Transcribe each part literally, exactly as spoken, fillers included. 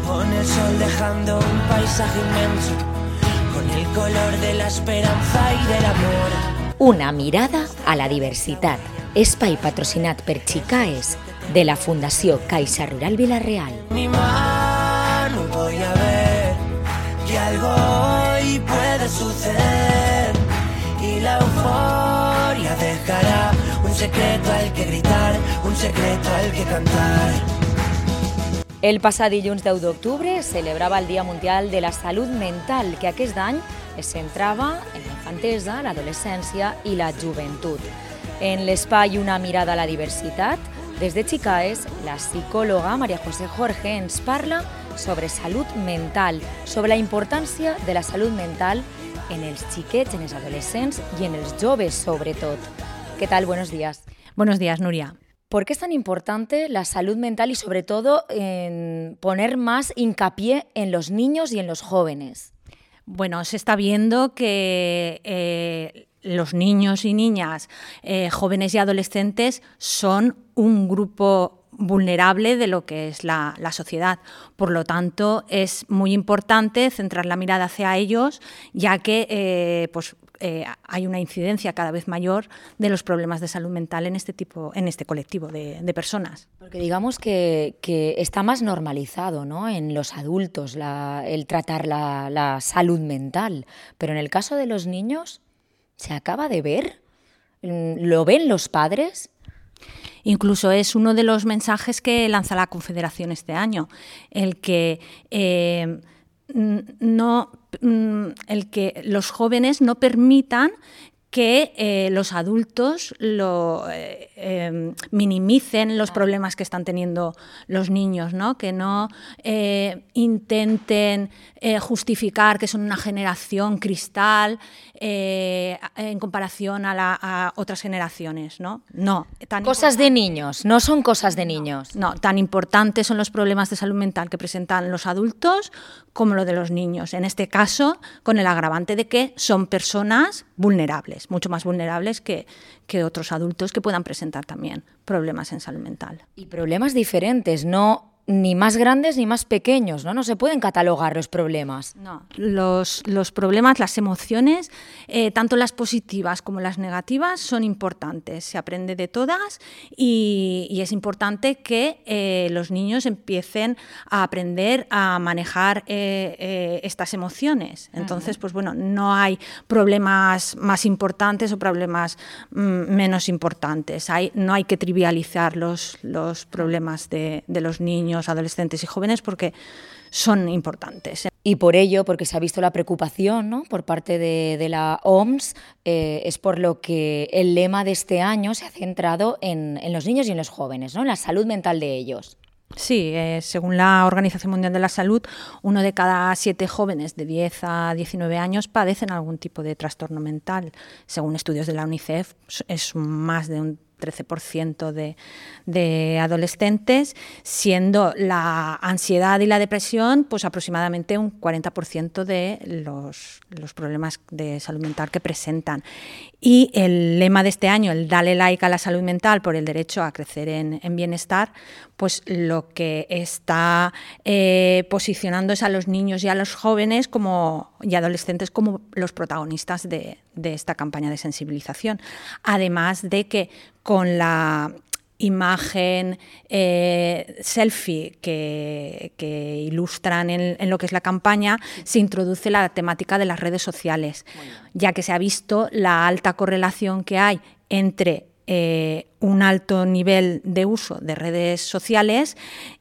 con el sol dejando un paisaje inmenso, con el color de la esperanza y del amor. Una mirada a la diversitat. Espai patrocinat per Chicaes de la Fundació Caixa Rural Vila-real. Mi mano voy a ver que algo hoy puede suceder y la euforia dejará un secreto al que gritar, un secreto al que cantar. El passat dilluns deu d'octubre es celebrava el Dia Mundial de la Salut Mental, que aquest any es centrava en la infantesa, l'adolescència i la joventut. En l'espai Una mirada a la diversitat, des de Chicaes, la psicòloga María José Jorge ens parla sobre salut mental, sobre la importància de la salut mental en els xiquets, en els adolescents i en els joves, sobretot. ¿Qué tal? Buenos días. Buenos días, Nuria. ¿Por qué es tan importante la salud mental y sobre todo en poner más hincapié en los niños y en los jóvenes? Bueno, se está viendo que eh, los niños y niñas, eh, jóvenes y adolescentes son un grupo vulnerable de lo que es la, la sociedad. Por lo tanto, es muy importante centrar la mirada hacia ellos, ya que eh, pues, eh, hay una incidencia cada vez mayor de los problemas de salud mental en este tipo, en este colectivo de, de personas. Porque digamos que, que está más normalizado, ¿no?, en los adultos la, el tratar la, la salud mental, pero en el caso de los niños, ¿se acaba de ver? ¿Lo ven los padres? Incluso es uno de los mensajes que lanza la Confederación este año, el que eh, no, el que los jóvenes no permitan que eh, los adultos lo, eh, eh, minimicen los problemas que están teniendo los niños, ¿no? Que no eh, intenten eh, justificar que son una generación cristal eh, en comparación a, la, a otras generaciones, ¿no? No. Tan cosas de niños, no son cosas de niños. No, no, tan importantes son los problemas de salud mental que presentan los adultos como lo de los niños. En este caso, con el agravante de que son personas vulnerables, mucho más vulnerables que, que otros adultos que puedan presentar también problemas en salud mental. Y problemas diferentes, no ni más grandes ni más pequeños, ¿no? No se pueden catalogar los problemas. No, los, los problemas, las emociones, eh, tanto las positivas como las negativas, son importantes. Se aprende de todas y, y es importante que eh, los niños empiecen a aprender a manejar eh, eh, estas emociones. Entonces, pues bueno, no hay problemas más importantes o problemas mm, menos importantes. Hay, no hay que trivializar los, los problemas de, de los niños, adolescentes y jóvenes, porque son importantes. Y por ello, porque se ha visto la preocupación, ¿no?, por parte de, de la O M S, eh, es por lo que el lema de este año se ha centrado en, en los niños y en los jóvenes, ¿no?, en la salud mental de ellos. Sí, eh, según la Organización Mundial de la Salud, uno de cada siete jóvenes de diez a diecinueve años padecen algún tipo de trastorno mental. Según estudios de la UNICEF, es más de un trece por ciento de, de adolescentes, siendo la ansiedad y la depresión pues aproximadamente un cuarenta por ciento de los, los problemas de salud mental que presentan. Y el lema de este año, el Dale like a la salud mental por el derecho a crecer en, en bienestar, pues lo que está eh, posicionando es a los niños y a los jóvenes como, y adolescentes como los protagonistas de, de esta campaña de sensibilización. Además de que con la imagen eh, selfie que, que ilustran en, en lo que es la campaña, se introduce la temática de las redes sociales, ya que se ha visto la alta correlación que hay entre eh, un alto nivel de uso de redes sociales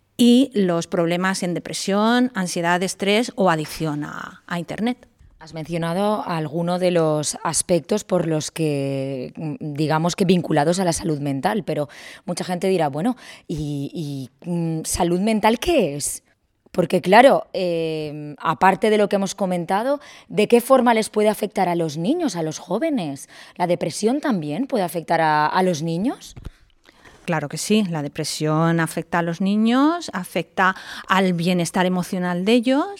y los problemas en depresión, ansiedad, estrés o adicción a, a Internet. Has mencionado algunos de los aspectos por los que, digamos que vinculados a la salud mental, pero mucha gente dirá, bueno, ¿y, y salud mental qué es? Porque claro, eh, aparte de lo que hemos comentado, ¿de qué forma les puede afectar a los niños, a los jóvenes? ¿La depresión también puede afectar a, a los niños? Claro que sí, la depresión afecta a los niños, afecta al bienestar emocional de ellos,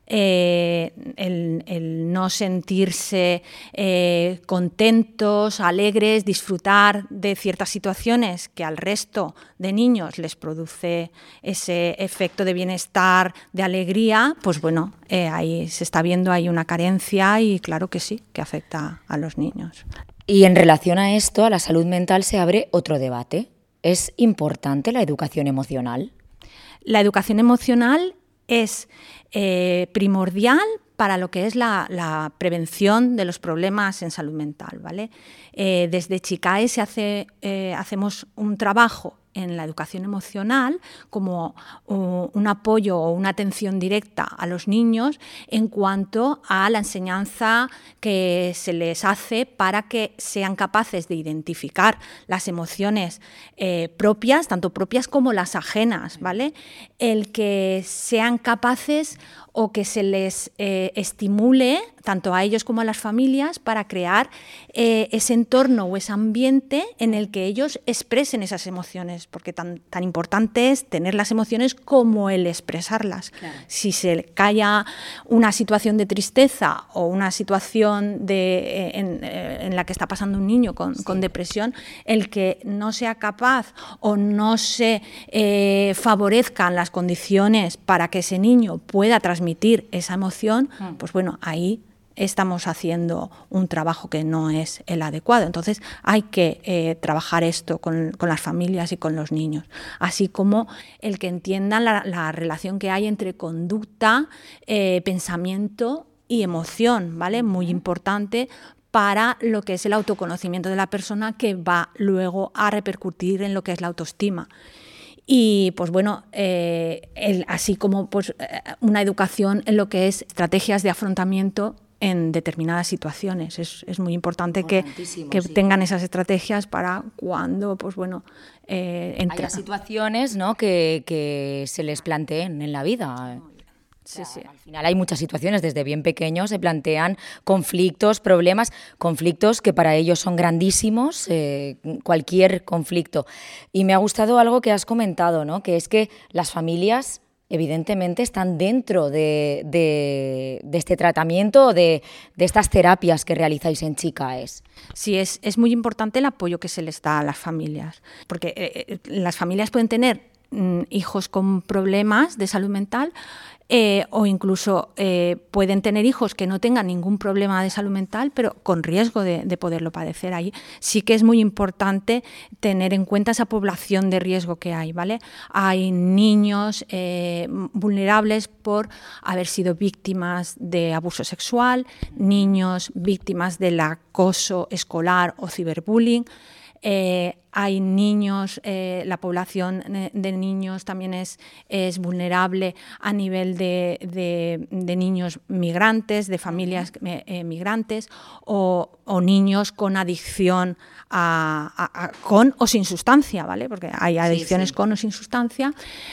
eh, el, el no sentirse eh, contentos, alegres, disfrutar de ciertas situaciones que al resto de niños les produce ese efecto de bienestar, de alegría, pues bueno, eh, ahí se está viendo hay una carencia y claro que sí, que afecta a los niños. Y en relación a esto, a la salud mental, se abre otro debate. ¿Es importante la educación emocional? La educación emocional es eh, primordial para lo que es la, la prevención de los problemas en salud mental, ¿vale? Eh, desde Chicae se hace, eh, hacemos un trabajo en la educación emocional como uh, un apoyo o una atención directa a los niños en cuanto a la enseñanza que se les hace para que sean capaces de identificar las emociones eh, propias, tanto propias como las ajenas, ¿vale? El que sean capaces o que se les eh, estimule, tanto a ellos como a las familias, para crear eh, ese entorno o ese ambiente en el que ellos expresen esas emociones, porque tan, tan importante es tener las emociones como el expresarlas. Claro. Si se calla una situación de tristeza o una situación de, en, en la que está pasando un niño con, sí. con depresión, el que no sea capaz o no se eh, favorezcan las condiciones para que ese niño pueda transmitir esa emoción, pues bueno, ahí estamos haciendo un trabajo que no es el adecuado. Entonces hay que eh, trabajar esto con, con las familias y con los niños, así como el que entiendan la, la relación que hay entre conducta, eh, pensamiento y emoción, ¿vale? Muy importante para lo que es el autoconocimiento de la persona, que va luego a repercutir en lo que es la autoestima. Y pues bueno, eh, el, así como pues, una educación en lo que es estrategias de afrontamiento en determinadas situaciones. Es, es muy importante que, que sí. tengan esas estrategias para cuando, pues bueno, eh, entra. Hay situaciones, ¿no?, que, que se les planteen en la vida. Sí, sí. Al final hay muchas situaciones, desde bien pequeños se plantean conflictos, problemas, conflictos que para ellos son grandísimos, eh, cualquier conflicto. Y me ha gustado algo que has comentado, ¿no?, que es que las familias evidentemente están dentro de, de, de este tratamiento, de, de estas terapias que realizáis en Chicaes. Sí, es, es muy importante el apoyo que se les da a las familias, porque eh, las familias pueden tener mm, hijos con problemas de salud mental, Eh, o incluso eh, pueden tener hijos que no tengan ningún problema de salud mental, pero con riesgo de, de poderlo padecer. Ahí sí que es muy importante tener en cuenta esa población de riesgo que hay, ¿vale? Hay niños eh, vulnerables por haber sido víctimas de abuso sexual, niños víctimas del acoso escolar o ciberbullying. Eh, hay niños, eh, la población de niños también es, es vulnerable a nivel de, de, de niños migrantes, de familias eh, migrantes, o, o niños con adicción a, a, a, con o sin sustancia, ¿vale? Porque hay adicciones sí, sí. con o sin sustancia.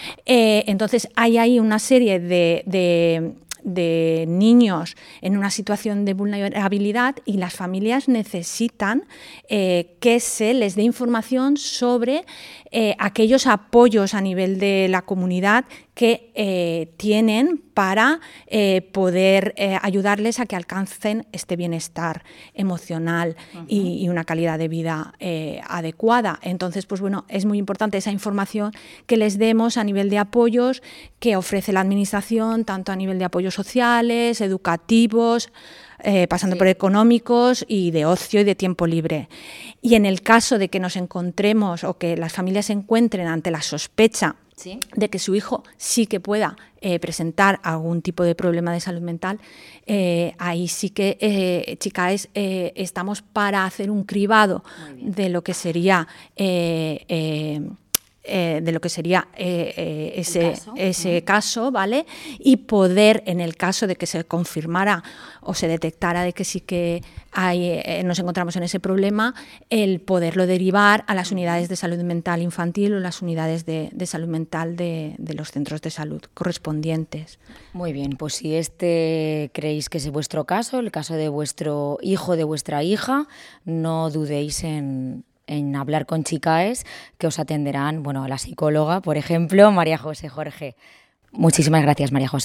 Eh, entonces hay ahí una serie de, de de niños en una situación de vulnerabilidad y las familias necesitan eh, que se les dé información sobre eh, aquellos apoyos a nivel de la comunidad que eh, tienen para eh, poder eh, ayudarles a que alcancen este bienestar emocional uh-huh. y, y una calidad de vida eh, adecuada. Entonces, pues bueno, es muy importante esa información que les demos a nivel de apoyos que ofrece la Administración, tanto a nivel de apoyos sociales, educativos, Eh, pasando sí. por económicos y de ocio y de tiempo libre. Y en el caso de que nos encontremos o que las familias se encuentren ante la sospecha ¿Sí? de que su hijo sí que pueda eh, presentar algún tipo de problema de salud mental, eh, ahí sí que, eh, Chicaes, eh, estamos para hacer un cribado de lo que sería... Eh, eh, Eh, de lo que sería eh, eh, ese, caso? ese uh-huh. caso, ¿vale? Y poder, en el caso de que se confirmara o se detectara de que sí que hay, eh, nos encontramos en ese problema, el poderlo derivar a las unidades de salud mental infantil o las unidades de, de salud mental de, de los centros de salud correspondientes. Muy bien, pues si este creéis que es vuestro caso, el caso de vuestro hijo, de vuestra hija, no dudéis en... en hablar con Chicaes, que os atenderán, bueno, a la psicóloga, por ejemplo, María José Jorge. Muchísimas gracias, María José.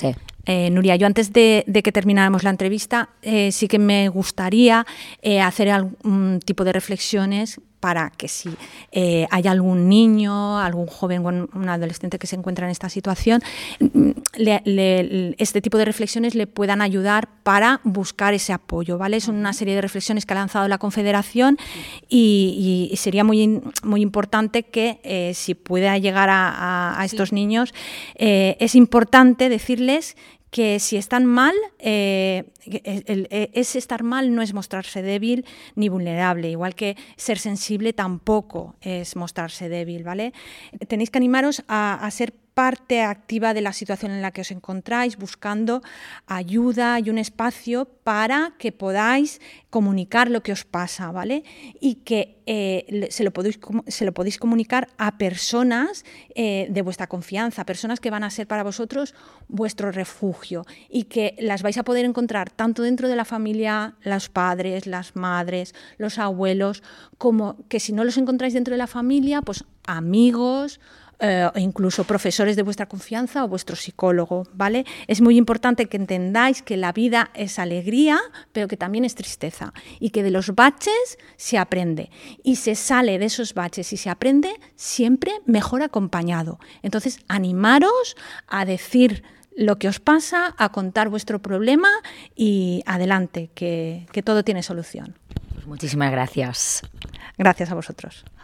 Eh, Nuria, yo antes de, de que termináramos la entrevista, eh, sí que me gustaría eh, hacer algún tipo de reflexiones para que si eh, hay algún niño, algún joven o un adolescente que se encuentra en esta situación, le, le, este tipo de reflexiones le puedan ayudar para buscar ese apoyo, ¿vale? Son una serie de reflexiones que ha lanzado la Confederación y, y sería muy, muy importante que eh, si pueda llegar a, a, a estos sí. niños, eh, es importante decirles que si están mal, eh, el, el, ese estar mal no es mostrarse débil ni vulnerable, igual que ser sensible tampoco es mostrarse débil, ¿vale? Tenéis que animaros a, a ser parte activa de la situación en la que os encontráis, buscando ayuda y un espacio para que podáis comunicar lo que os pasa, ¿vale? Y que eh, se, lo podéis, se lo podéis comunicar a personas eh, de vuestra confianza, personas que van a ser para vosotros vuestro refugio y que las vais a poder encontrar tanto dentro de la familia, los padres, las madres, los abuelos, como que si no los encontráis dentro de la familia, pues amigos, Eh, incluso profesores de vuestra confianza o vuestro psicólogo, ¿vale? Es muy importante que entendáis que la vida es alegría, pero que también es tristeza y que de los baches se aprende y se sale de esos baches y se aprende siempre mejor acompañado. Entonces, animaros a decir lo que os pasa, a contar vuestro problema y adelante, que, que todo tiene solución. Muchísimas gracias. Gracias a vosotros.